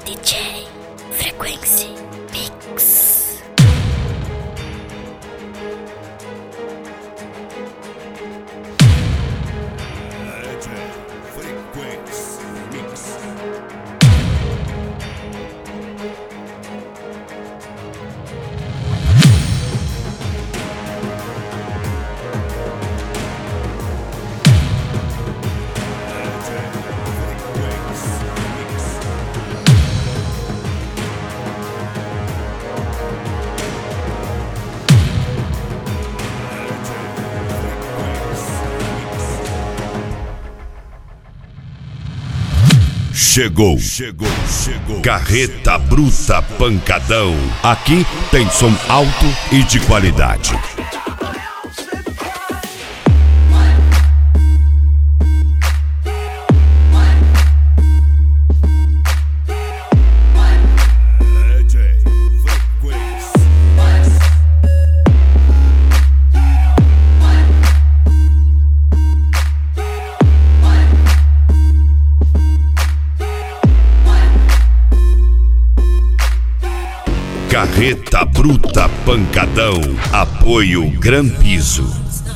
DJ Frequency Mix. Chegou. Carreta Bruta Pancadão. Aqui tem som alto e de qualidade. Carreta Bruta Pancadão. Apoio Gran Piso.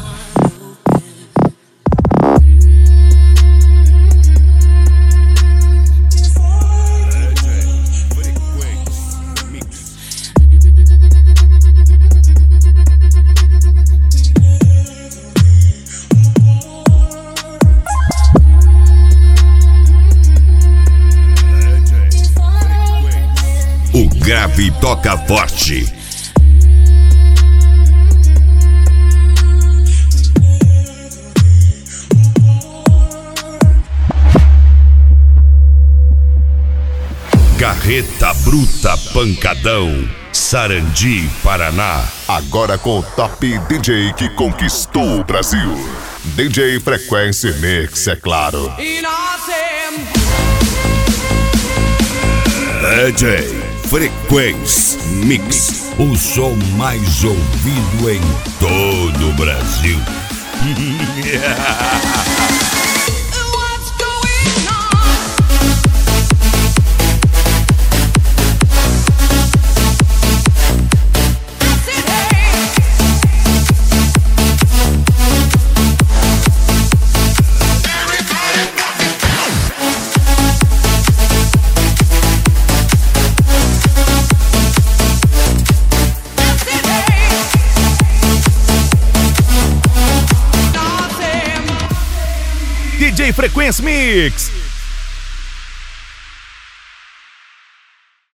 O grave toca forte. Carreta Bruta Pancadão, Sarandi, Paraná. Agora com o top DJ que conquistou o Brasil. DJ Frequency Mix, é claro. DJ Frequency Mix, o som mais ouvido em todo o Brasil. DJ Frequency Mix.